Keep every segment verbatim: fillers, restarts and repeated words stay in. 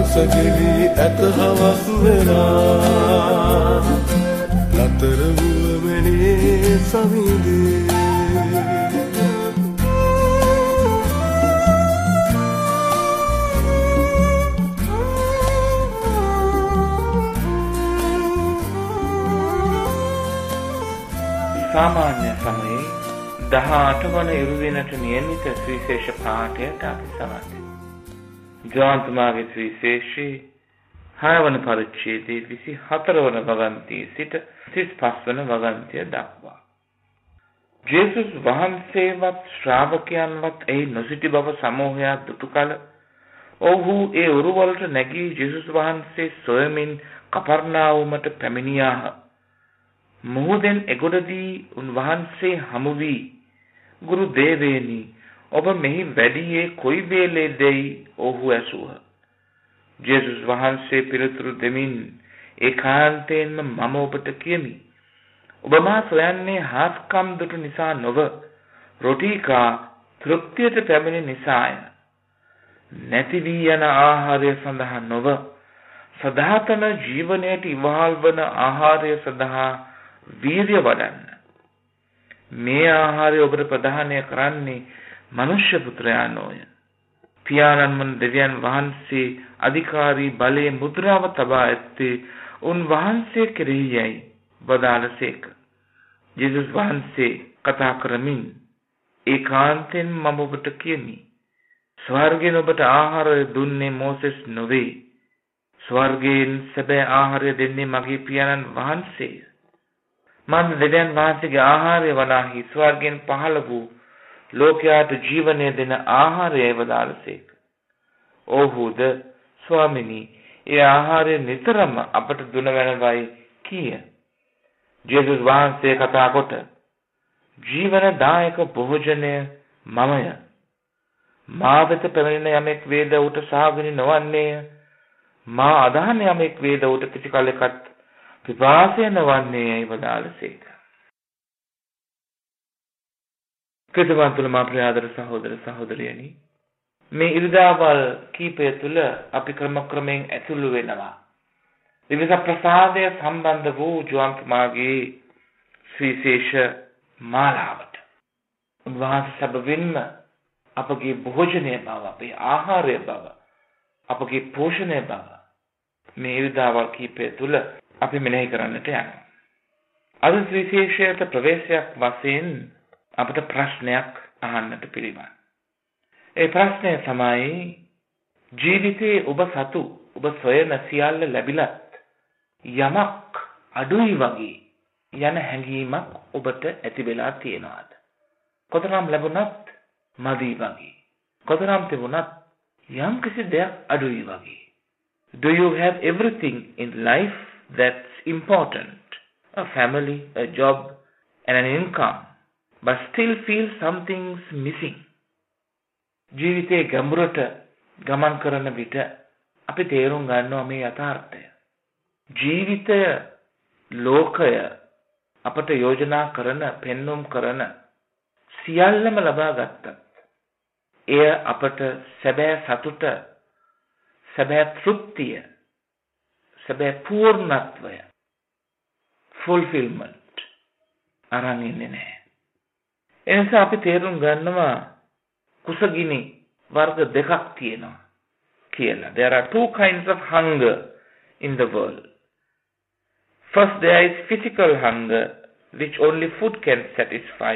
සසගෙවි ඇත හවස් වෙලා ලතර වුවමනේ සවිඳේ සාමාන්‍ය සමයේ දහ අට වන ඉරුදිනට නියමිත සුවිශේෂ පාඨයට අපි සමත්. ජෝන් තුමාගේ සුවිශේෂී හය වන පරිච්ඡේදයේ විසි හතර වන වගන්තියේ සිට තිස් පහ වන වගන්තිය දක්වා. ජේසුස් වහන්සේවත් ශ්‍රාවකයන්වත් එහි නොසිටි බව සමූහයක් දුටු කල ඔහු ඒ උරුවලට නැගී ජේසුස් වහන්සේ සොයමින් කපර්නාවුමට පැමිණියාහ. මුහුදෙන් එගොඩදී උන්වහන්සේ හමු වී ගුරු දේවේනි ඔබ මෙහි වැඩියේ කොයි වේලේදයි ඔහු ඇසුහ. ජේසුස් වහන්සේ පිළිතුරු දෙමින් ඒකාන්තයෙන්ම මම ඔබට කියමි ඔබ මා සොයන්නේ හාස්කම් දුටු නිසා නොව රොටි කා තෘප්තියට පැමිණි නිසාය. නැති වී යන ආහාරය සඳහා නොව සදාතන ජීවනයට ඉවහල් වන ආහාරය සඳහා වීර්ය වඩන්න. මේ ආහාරය ඔබට ප්‍රදානය කරන්නේ මනුෂ්‍ය පුත්‍රයාණෝය. පියාණන් වන දෙවියන් වහන්සේ අධිකාරී බලයේ මුද්‍රාව තබා ඇත්තේ උන්වහන්සේ කෙරෙහි යයි වදාළසේක. ජේසුස් වහන්සේ කතා කරමින් ඒකාන්තයෙන් මම ඔබට කියමි ස්වර්ගයෙන් ඔබට ආහාරය දුන්නේ මෝසෙස් නොවේ. ස්වර්ගයෙන් සැබෑ ආහාරය දෙන්නේ මගේ පියාණන් වහන්සේය. මන් දෙවියන් වහන්සේගේ ආහාරය වනාහි ස්වර්ගයෙන් පහළ වූ ලෝකයාට ජීවනය දෙන ආහාරය වදාළසේක. ඔහුද ස්වාමිනී ඒ ආහාරය නිතරම අපට දුන වෙනවයි කීය. ජේසුස් වහන්සේ කතා කොට ජීවනදායක භෝජනය මමය. මා වෙත පැමිණෙන යමෙක් වේද ඌට සහගනි නොවන්නේය. මා අදහන යමෙක් වේද ඌට කිසි කලෙකත් පිපාසය නොවන්නේ යයි වදාළසේක. කෘතවන්තුල මා ප්‍රියාදර සහෝදර සහෝදරියනි, මේ ඉරිදාවල් කීපය තුළ අපි ක්‍රමක්‍රමයෙන් ඇතුළු වෙනවා විවිධ ප්‍රසාදය සම්බන්ධ වූ ජෝන් තුමාගේ සුවිශේෂ මාලාවට. උන්වහන්සේ සැබවින්ම අපගේ භෝජනය බව, අපේ ආහාරය බව, අපගේ පෝෂණය බව මේ ඉරිදාවල් කීපය තුළ අපි මෙනෙහි කරන්නට යනවා. අද විශේෂයට ප්‍රවේශයක් වශයෙන් අපට ප්‍රශ්නයක් අහන්නට පිළිවන්. ඒ ප්‍රශ්නය තමයි ජීවිතයේ ඔබ සතු ඔබ සොයන සියල්ල ලැබිලත් යමක් අඩුයි වගේ යන හැඟීමක් ඔබට ඇති වෙලා තියෙනවාද? කොතරම් ලැබුණත් මදි වගේ, කොතරම් තිබුණත් යම් කිසි දෙයක් අඩුයි වගේ. Do you have everything in life that's important, a family, a job, and an income, but still feel something's missing? ජීවිතයේ ගැඹුරට ගමන් කරන විට අපි තේරුම් ගන්නවා මේ යථාර්ථය. ජීවිතය, ලෝකය අපට යෝජනා කරන, පෙන්눔 කරන සියල්ලම ලබා ගත්තත් එය අපට සැබෑ සතුට, සැබෑ තෘප්තිය, සැබෑ පූර්ණත්වය, fulfillment අරන් ඉන්නේ නැහැ. එනිසා අපි තේරුම් ගන්නවා කුසගිනි වර්ග දෙකක් තියෙනවා කියලා. There are two kinds of hunger in the world. First, there is physical hunger which only food can satisfy.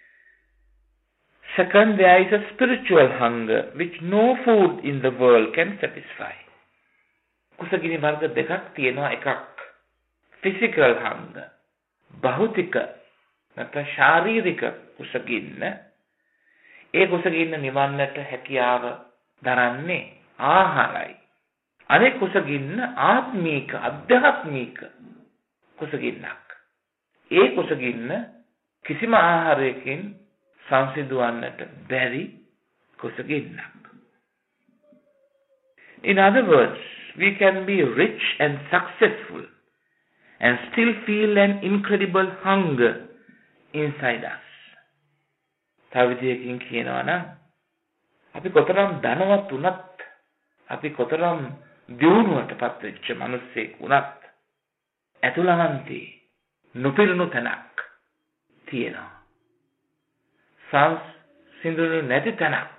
Second, there is a spiritual hunger which no food in the world can satisfy. කුසගිනි වර්ග දෙකක් තියෙනවා. එකක් physical hunger, භෞතික නැත්නම් ශාරීරික කුසගින්න. ඒ කුසගින්න නිවන්නට හැකියාව දරන්නේ ආහාරයි. අනෙක් කුසගින්න ආත්මීක, අධ්‍යාත්මික කුසගින්නක්. ඒ කුසගින්න කිසිම ආහාරයකින් සංසිඳවන්නට බැරි කුසගින්නක්. In other words, we can be rich and successful and still feel an incredible hunger inside us. තව විදිහකින් කියනවා නම් අපි කොතරම් ධනවත් වුණත්, අපි කොතරම් දියුණුවටපත් වෙච්ච මිනිස්සෙක් වුණත් ඇතුළාන්තේ නොපිරුණු තැනක් තියෙනවා. සංසිඳුණු නැති තැනක්,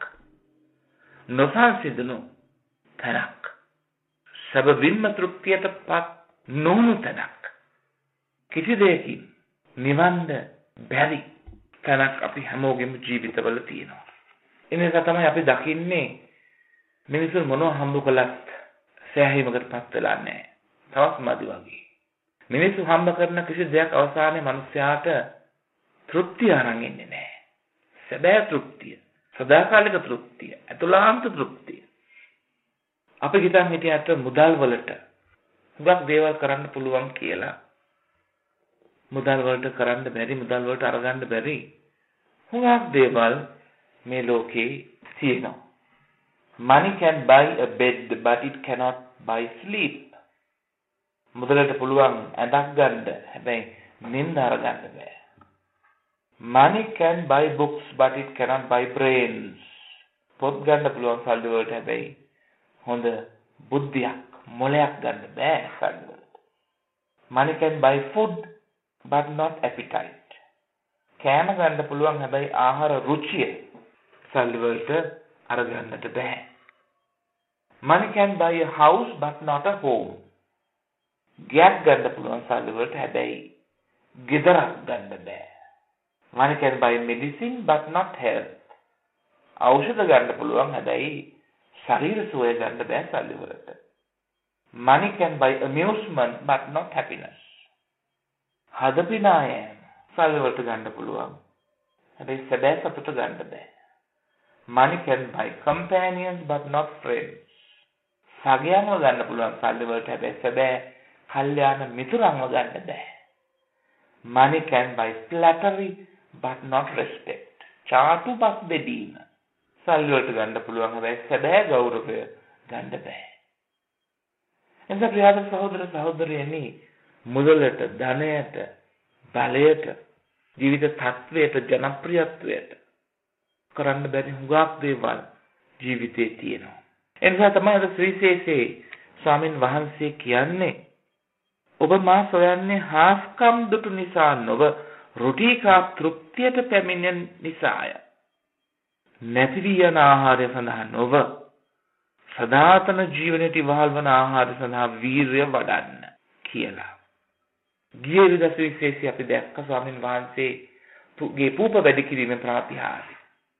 නොසංසිඳුණු තැනක්, සබවින්ම තෘප්තියටපත් නොවුණු තැනක්, කිසි දෙයකින් නිවන්න බැරි තැනක් අපි හැමෝගෙම ජීවිතවල තියෙනවා. ඒ නිසා තමයි අපි දකින්නේ මිනිස්සු මොනවා හම්බ කළත් සෑහීමකටපත් වෙලා නැහැ. තවත් මදි වගේ. මිනිස්සු හම්බ කරන කිසි දෙයක් අවසානයේ මිනිස්යාට තෘප්තිය අරන් එන්නේ නැහැ. සැබෑ තෘප්තිය, සදාකාලික තෘප්තිය, අතුලාන්ත තෘප්තිය. අපි හිතන් හිටියට මුදල් වලට හුඟක් දේවල් කරන්න පුළුවන් කියලා. මුදල් වලට කරන්න බැරි, මුදල් වලට අරගන්න බැරි හුඟක් දේවල් මේ ලෝකේ තියෙනවා. Money can buy a bed but it cannot buy sleep. මුදලට පුළුවන් ඇඳක් ගන්න, හැබැයි නිින්ද අරගන්න බෑ. Money can buy books but it cannot buy brains. පොත් ගන්න පුළුවන් සල්ලි වලට, හැබැයි හොඳ බුද්ධියක්, මොලයක් ගන්න බෑ සල්ලි වලට. Money can buy food but not appetite. කෑම ගන්න පුළුවන්, හැබැයි ආහාර රුචිය සල්ලි වලට අරගන්නට බෑ. Money can buy a house but not a home. ගයක් ගන්න පුළුවන් සල්ලි වලට, හැබැයි ගෙදරක් ගන්න බෑ. Money can buy medicine but not health. ඖෂධ ගන්න පුළුවන්, හැබැයි ශරීර සුවය ගන්න බෑ සල්ලි වලට. Money can buy amusement but not happiness. හදපිනාය සල්ලි වලට ගන්න පුළුවන්, හැබැයි සැබෑ සතුට ගන්න බෑ. Money can buy companions but not friends. සගයන්ව ගන්න පුළුවන් සල්ලි වලට, හැබැයි සැබෑ කල්යාණ මිතුරන්ව ගන්න බෑ. Money can buy flattery but not respect. චාටුපත් බෙදීම සල්ලි වලට ගන්න පුළුවන්, හැබැයි සැබෑ ගෞරවය ගන්න බෑ. එනිසා ප්‍රිය සහෝදර සහෝදරියනි, මුදලට, ධනයට, බලයට, ජීවිත තත්වයට, ජනප්‍රියත්වයට කරන්න බැරි හුඟක් දේවල් ජීවිතේ තියෙනවා. එනිසා තමයි අද ශ්‍රීශේෂේ ස්වාමින් වහන්සේ කියන්නේ, ඔබ මා සොයන්නේ හාස්කම් දුටු නිසා නොව රුටිකා තෘප්තියට පැමිණෙන නිසාය. නැති වී යන ආහාරය සඳහා නොව සදාතන ජීවනයට ඉවහල් වන ආහාරය සඳහා වීරිය වඩන්න කියලා. ගිය විදස විශේෂය අපි දැක්ක ස්වාමින් වහන්සේගේ පූප වැඩි කිරීමේ ප්‍රාතිහාර්ය.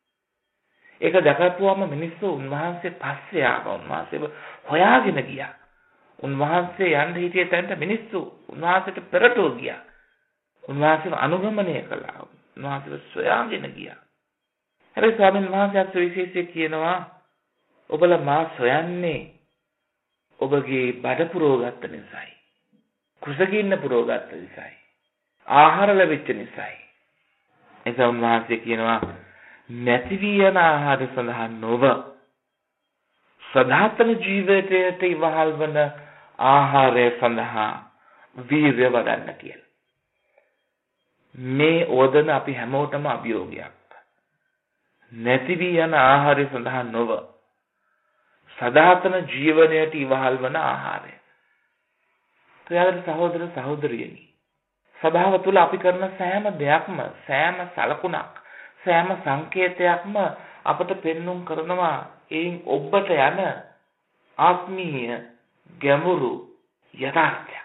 ඒක දැකපුවම මිනිස්සු උන්වහන්සේ පස්සේ ආවා. උන්වහන්සේව හොයාගෙන ගියා. උන්වහන්සේ යන්න හිටියේ තැනට මිනිස්සු උන්වහන්සේට පෙරටුව ගියා. උන්වහන්සේව අනුගමනය කළා. උන්වහන්සේව සොයාගෙන ගියා. හැබැයි ස්වාමීන් වහන්සේ විශේෂයෙන් කියනවා, ඔබලා මා සොයන්නේ ඔබගේ බඩ පුරවගත්ත නිසායි. කුසගින්න පුරවගත්ත නිසායි. ආහාර ලැබෙච්ච නිසායි. එතකොට උන්වහන්සේ කියනවා, නැති වී යන ආහාර සඳහා නොව සදාතන ජීවිතයට ඉවහල් වන ආහාරය සඳහා වීර්ය වඩන්න කියලා. මේ ඕදන අපි හැමෝටම අභියෝගයක්. නැති වී යන ආහාරය සඳහා නොව සදාතන ජීවනයට ඉවහල් වන ආහාරය. ප්‍රියවන්ත සහෝදර සහෝදරියනි, සබාව තුළ අපි කරන සෑම දෙයක්ම, සෑම සලකුණක්, සෑම සංකේතයක්ම අපට පෙන්눔 කරනවා එයින් ඔබට යන ආත්මීය ගැඹුරු යථාර්ථයක්.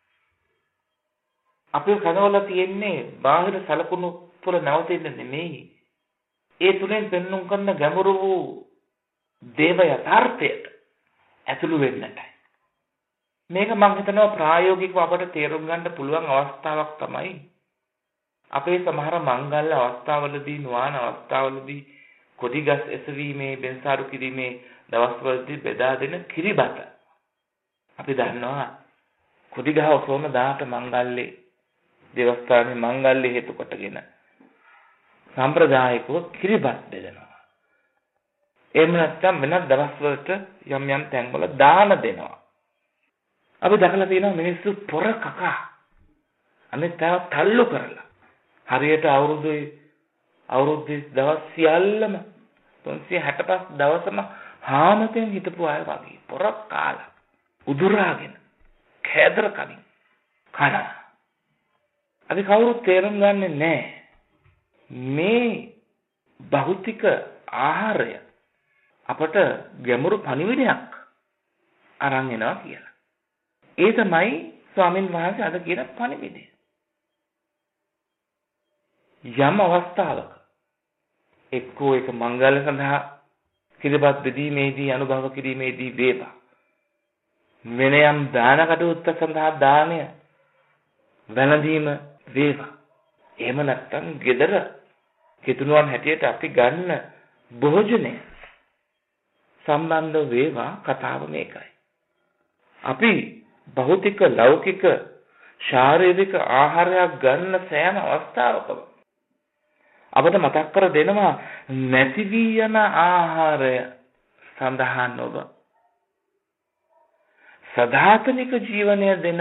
අපේ කනවල තියෙන්නේ බාහිර සලකුණු තුළ නවතින්නේ නෙමෙයි. ඒ තුලින් පෙන්눔 කරන ගැඹුරු වූ දේව යථාර්ථයට ඇතුළු වෙන්නටයි. මේක මම හිතනවා ප්‍රායෝගිකව අපට තේරුම් ගන්න පුළුවන් අවස්ථාවක් තමයි අපේ සමහර මංගල්‍ය අවස්ථාවලදී, නුවණ අවස්ථාවලදී කොඩිගස් එසවීමේ, බෙන්සාරු කිරීමේ දවස්වලදී බෙදා දෙන කිරිබත. අපි දන්නවා කොඩිගහ ඔසවන දාට මංගල්‍ය දේවස්ථානයේ මංගල්‍ය හේතු කොටගෙන සම්ප්‍රදායිකව කිරිබත් බෙදනවා. එහෙම නැත්නම් වෙනත් දවස්වලට යම් යම් තැන්වල දාන දෙනවා. අපි දැකලා තියෙනවා මිනිස්සු පොර කකා අනිත් තව තල්ලු කරලා හරියට අවුරුදු අවුරුදු දවස් සියල්ලම තුන්සිය හැට පහ දවසම හාමතෙන් හිටපු අය වගේ පොර කාලා උදුරාගෙන කෑදර කමින් කන. අපි කවුරුත් තේරුම් ගන්නෙ නැහැ මේ භෞතික ආහාරය අපට ගැඹුරු පණිවිඩයක් අරන් එනවා කියලා. ඒ තමයි ස්වාමින් වහන්සේ අද කියන පණිවිඩය. යම් අවස්ථාවක එක්කෝ එක මංගල සඳහා කිරිබත් බෙදීමේදී අනුභව කිරීමේදී වේවා. වෙන යම් දාන කටයුත්ත සඳහා දානය වැළඳීම වේවා. එහෙම නැත්නම් gedara කිතුණුවන් හැටියට අපි ගන්න භෝජනය සම්බන්ධ වේවා කතාව මේකයි. අපි භෞතික ලෞකික ශාරීරික ආහාරයක් ගන්න සෑම අවස්ථාවකම අපට මතක් කර දෙනවා නැති වී යන ආහාරය සඳහා නොව සදාතනික ජීවනය දෙන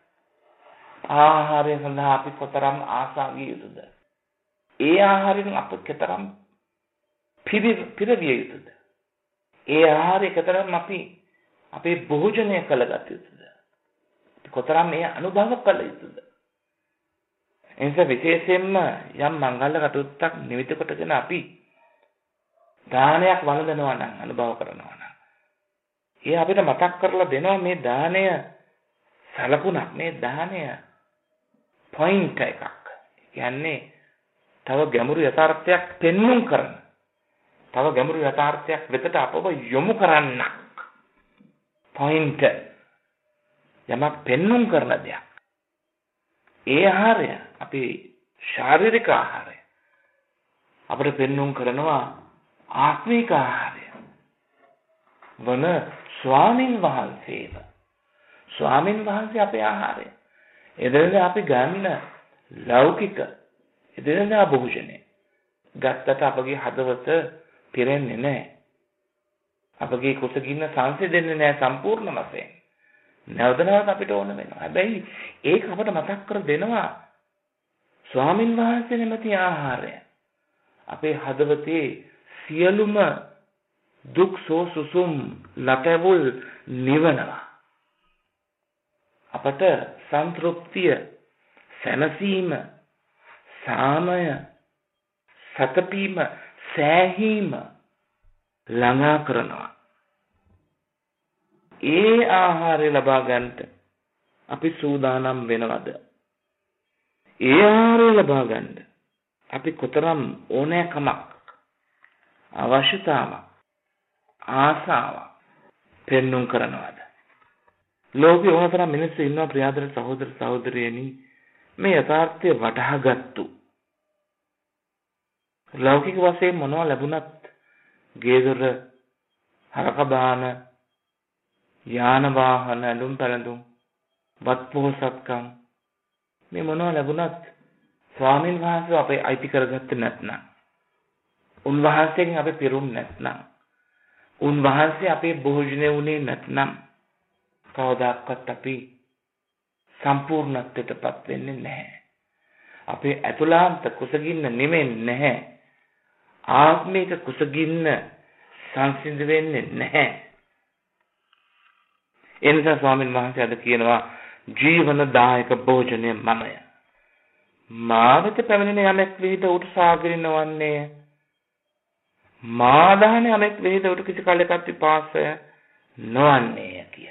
ආහාරය සඳහා අපි කොතරම් ආසා විය යුතුද? ඒ ආහාරයෙන් අප කොතරම් පිරවිය යුතුද? ඒ ආහාරය කොතරම් අපි අපේ භෝජනය කළගත යුතුද? කොතරම් මේ අනුභව කළ යුතුද? එනිසා විශේෂයෙන්ම යම් මංගල කටයුත්තක් නිමිති කොටගෙන අපි දානයක් වළඳනවා නම් අනුභව කරනවා නම් ඒ අපිට මතක් කරලා දෙනවා මේ දානය සලකුණක්, මේ දානය පොයින්ට් එකක්. කියන්නේ තව ගැඹුරු යථාර්ථයක් පෙන්වුම් කරන, තව ගැඹුරු යථාර්ථයක් වෙතට අපව යොමු කරන්නක්. පොයින්ට් යමක් පෙන්වුම් කරන දෙයක්. ඒ ආහාරය අපේ ශාරීරික ආහාරය අපිට පෙන්වුම් කරනවා ආත්මික ආහාරය වන ස්වාමින් වහන්සේව. ස්වාමින් වහන්සේ අපේ ආහාරය. එදිනෙදා අපි ගන්න ලෞකික එදිනෙදා භෝජනය ගත්තට අපගේ හදවත පිරෙන්නේ නැහැ. අපගේ කුසගින්න සංසිඳෙන්නේ නැහැ සම්පූර්ණ වශයෙන්. නැවත නැවත අපිට ඕන වෙනවා. හැබැයි ඒක අපට මතක් කර දෙනවා ස්වාමින් වහන්සේ නැමැති ආහාරය අපේ හදවතේ සියලුම දුක් සෝසුසුම් ලටවුල් නිවනවා. අපට සන්තෘප්තිය, සැනසීම, සාමය, සතපීම, සෑහීම ළඟා කරනවා. ඒ ආහාරය ලබා ගන්නට අපි සූදානම් වෙනවද? ඒ ආහාරය ලබා ගන්න අපි කොතරම් ඕනෑකමක්, අවශ්‍යතාවක්, ආසාවක් පෙන්වුම් කරනවද? ලෝකේ ඕනතරම් මිනිස්සු ඉන්නවා ප්‍රියාදර සහෝදර සහෝදරියනි මේ යථාර්ථය වටහාගත්තු. ලෞකික වශයෙන් මොනවා ලැබුණත් ගේදොර හරක බාන යාන වාහන ඇඳුම් පැළඳුම් වත් පොහොසත්කම් මේ මොනවා ලැබුණත් ස්වාමීන් වහන්සේ අපේ අයිති කරගත්තේ නැත්නම්, උන්වහන්සේගෙන් අපි පිරුම් නැත්නම්, උන්වහන්සේ අපේ භෝජනය වුණේ නැත්නම් කවදාවත් අපි සම්පූර්ණත්වයටපත් වෙන්නේ නැහැ. අපේ අතුලාන්ත කුසගින්න නෙමෙන්නේ නැහැ. ආත්මික කුසගින්න සංසිඳ වෙන්නේ නැහැ. එනිසා ස්වාමීන් වහන්සේ අද කියනවා ජීවනදායක භෝජනය මමය. මාවත පැමිණෙන යමෙක් විහිද උට සාගරින වන්නේ. මාදාන යමෙක් විහිද උට කිසි කලකට විපාසය නොවන්නේ කියලා.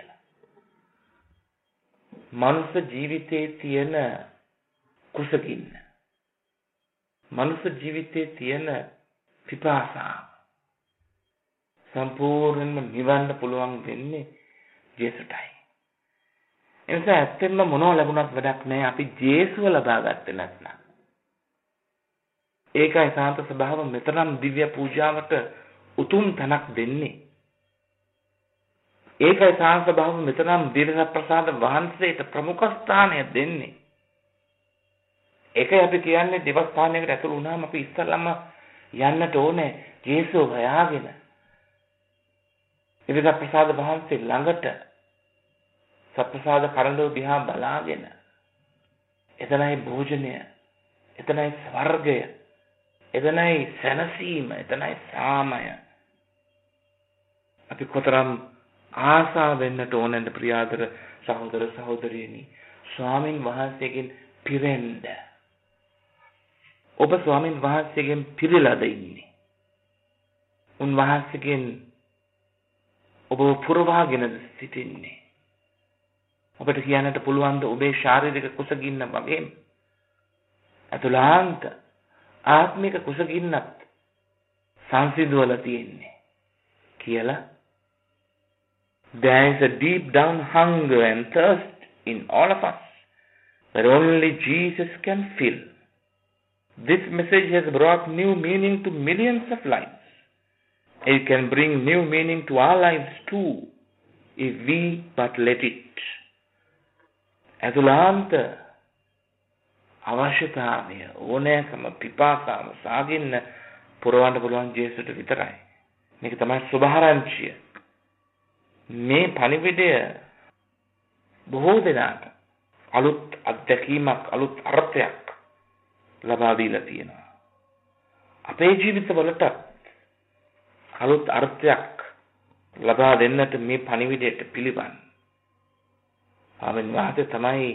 මනුෂ්‍ය ජීවිතයේ තියෙන කුසගින්න, මනුෂ්‍ය ජීවිතයේ තියෙන පිපාසාව සම්පූර්ණයෙන්ම නිවන්න පුළුවන් වෙන්නේ ජේසුටයි. එනිසා ඇත්තෙන්ම මොනව ලැබුණත් වැඩක් නැහැ අපි ජේසුව ලබා ගත්තේ නැත්නම්. ඒකයි සාන්ත ස්වභාව මෙතරම් දිව්‍ය පූජාවට උතුම් තැනක් දෙන්නේ. ඒකයි සාන්ත ස්වභාව මෙතරම් දිව්‍ය ප්‍රසාද වහන්සේට ප්‍රමුඛ ස්ථානය දෙන්නේ. ඒකයි අපි කියන්නේ දෙවස්ථානයකට ඇතුළු වුණාම අපි ඉස්සල්ලාම යන්නට ඕනේ ජේසුව හොයාගෙන. දිව්‍ය ප්‍රසාද වහන්සේ ළඟට සත්ප්‍රසාද කරඬුව දිහා බලාගෙන එතනයි භෝජනය, එතනයි ස්වර්ගය, එතනයි සැනසීම, එතනයි සාමය. අපි කොතරම් ආසා වෙන්නට ඕනද ප්‍රියාදර සහෝදර සහෝදරියනි. ස්වාමින් වහන්සේගෙන් පිරෙන්න. ඔබ ස්වාමින් වහන්සේගෙන් පිරෙලාද ඉන්නේ? උන්වහන්සේගෙන් ඔබ පුරවාගෙනද සිටින්නේ? ඔබට කියන්නට පුළුවන් ද ඔබේ ශාරීරික කුසගින්න වගේම අතුලාන්ත ආත්මික කුසගින්නත් සංසිඳවලා තියෙන්නේ කියලා? There is a deep down hunger and thirst in all of us that only Jesus can fill. This message has brought new meaning to millions of lives. It can bring new meaning to our lives too, if we but let it. අතුලාන්ත අවශ්‍යතාවය, ඕනෑකම, පිපාසාව සාගින්න පුරවන්න පුළුවන් ජේසුට විතරයි. මේක තමයි සුභාරංචිය. මේ පණිවිඩය බොහෝ දෙනාට අලුත් අත්දැකීමක්, අලුත් අර්ථයක් ලබා දීලා තියෙනවා. අපේ ජීවිතවලට අලුත් අර්ථයක් ලබා දෙන්නට මේ පණිවිඩයට පිළිවන්. ස්වාමීන් වහන්සේ තමයි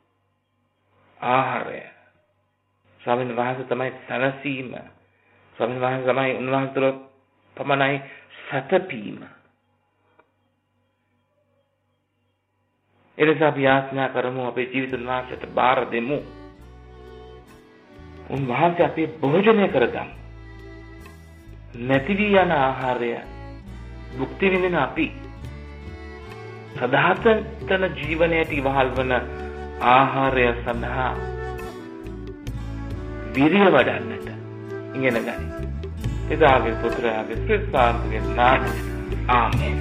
ආහාරය. ස්වාමීන් වහන්සේ තමයි සැනසීම. ස්වාමීන් වහන්සේ තමයි උන්වහන්සේට පමණයි සැතපීම. එනිසා අපි යාඥා කරමු, අපේ ජීවිත උන්වහන්සේට බාර දෙමු. උන්වහන්සේ අපේ භෝජනය කරගමු. නැති වී යන ආහාරය භුක්ති විඳින අපි සදාතන ජීවනයට ඉවහල් වන ආහාරය සඳහා විරිය වඩන්නට ඉගෙන ගනි. පිතාගේ පුත්‍රයාගේ ශ්‍රීසාන්තගේ නාමයෙන් ආමේන්.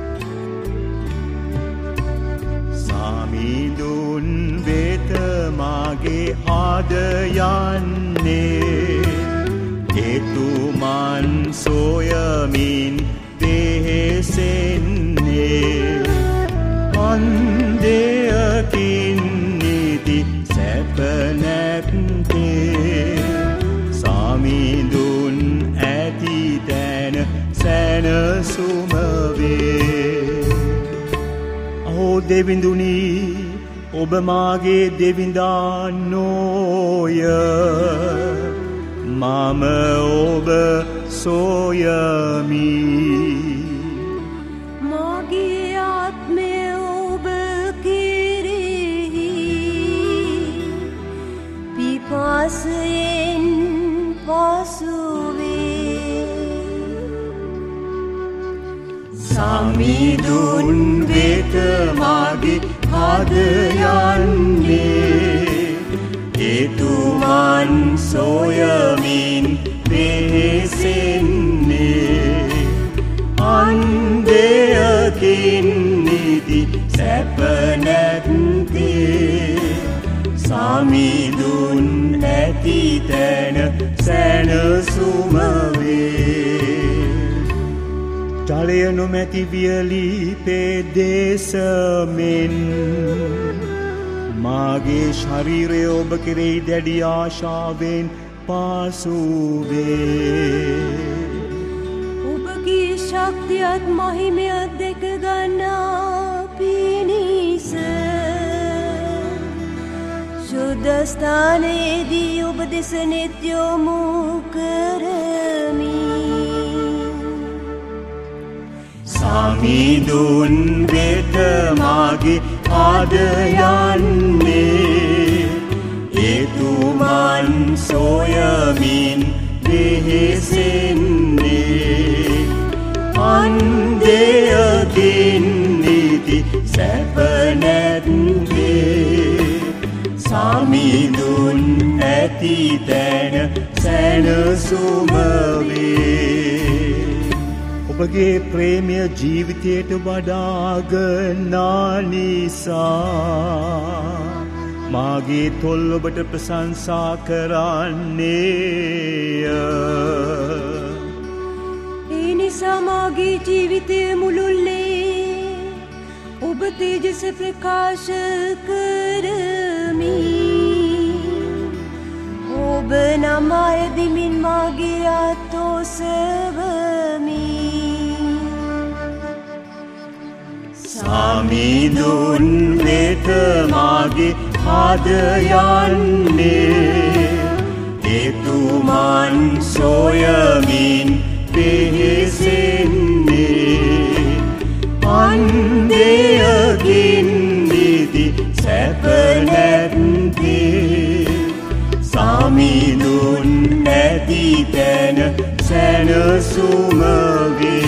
සාමිඳුන් වෙත මාගේ ආද යන්නේ, එතුමන් සොයමින් වෙහෙසෙන්නේ. අන්දයකින් නිදි සැප නැත්තේ, සාමිඳුන් ඇති තැන සැනසුම වේ. අහෝ දෙවිඳුනි, ඔබ මාගේ දෙවිඳා නොය, මම ඔබ සොයමි. මාගේ ආත්මය ඔබ කෙරෙහි පිපාසයෙන් පසු වේ. සාමිඳුන් වෙත මාගේ ආද යන්නේ, එතුමන් සොයමින් වෙහෙසෙන්නේ. අන්දයකින් නිදි සැප නැත්තේ, සාමිඳුන් ඇති තැන සැනසුම වේ. ජලය නොමැති වියලි පෙදෙසමෙන්, මාගේ ශරීරය ඔබ කෙරෙහි දැඩි ආශාවෙන් පාසු වේ. ඔබගේ ශක්තියත් මහිමයත් දෙක ගන්නා පිණිස සුද්ධස්ථානයේදී ඔබ දෙස නෙත් යොමු කරමි. සාමිඳුන් වෙත මාගේ ආද යන්නේ, එතුමන් සොයමින් වෙහෙසෙන්නේ. අන්දයකින් නිදි සැප නැත්තේ, සාමිඳුන් ඇති තැන සැනසුම වේ. ඔබගේ ප්‍රේමය ජීවිතයට වඩාගනා නිසා, මාගේ තොල් ඔබට ප්‍රශංසා කරන්නේය. ඒ නිසා මාගේ ජීවිතය මුළුල්ලේ ඔබ තේජස ප්‍රකාශ කරමි. ඔබ නම අයදිමින් මාගේ අත් ඔසවමි. සමිඳුන් වෙත මාගේ හද යන්නේ එතුමන් සොයමින් වෙහෙසෙන්නේ අන්දයකින් නිදි සැප නැත්තේ සමිඳුන් නැති තැන සැනසුමගේ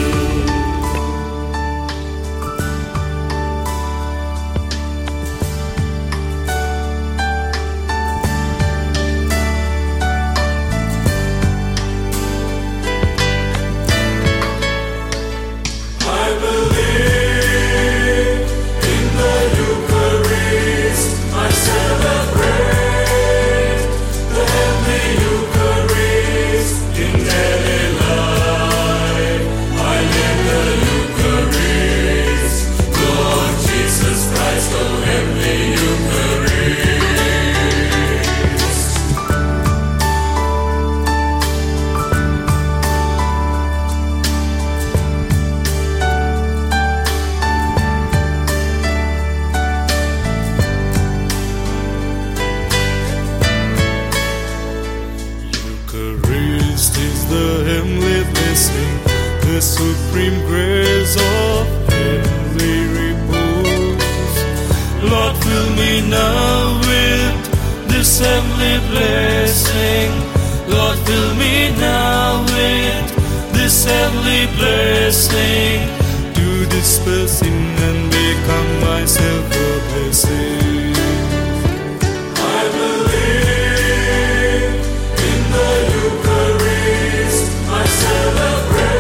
supreme grace of heavenly repose. Lord, fill me now with this heavenly blessing. Lord, fill me now with this heavenly blessing. To disperse sin and become myself a blessing. I believe in the Eucharist. I celebrate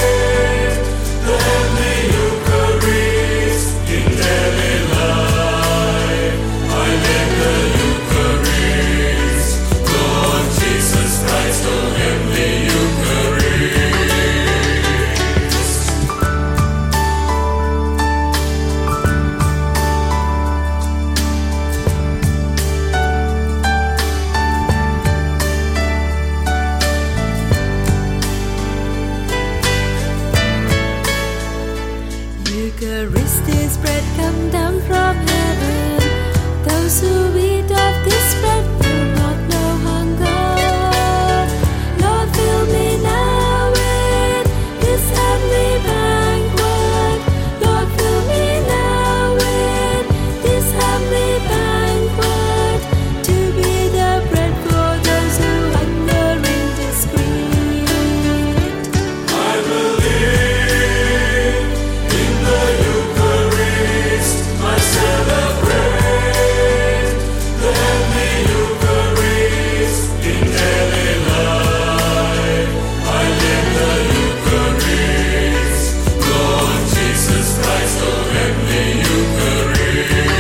Eucharist is bread come down from heaven. Those who eat of this bread will not know hunger. Lord, fill me now with this heavenly banquet. Lord, fill me now with this heavenly banquet. To be the bread for those who hunger in discreet. I believe in the Eucharist. I celebrate the heavenly Eucharist. In daily life I live the Eucharist. Lord Jesus Christ, oh heavenly Eucharist.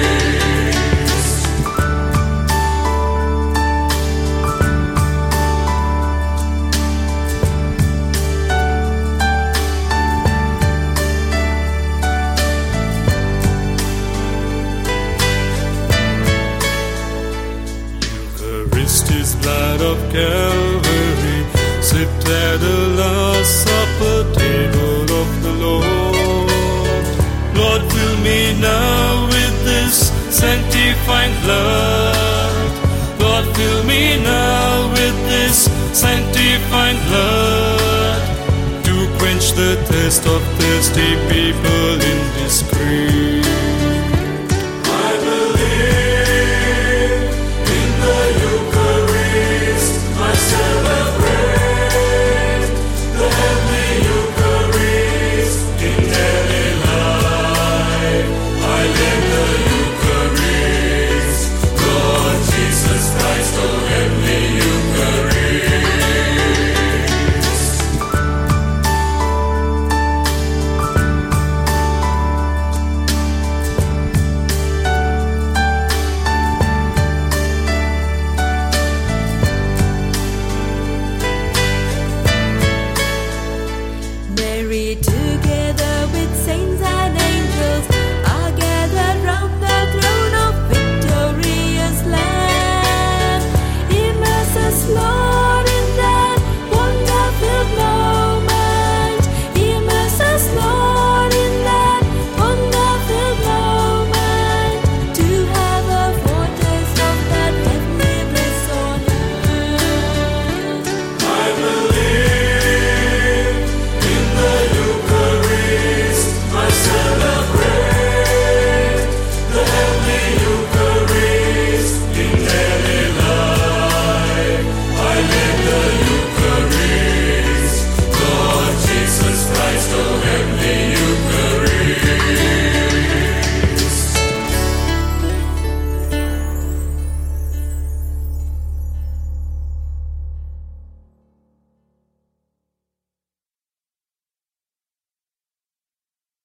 Eucharist is blood of Calvary, sit at the last supper table of the Lord. Lord, fill me now with this sanctifying blood. Lord, fill me now with this sanctifying blood, to quench the thirst of thirsty people in despair.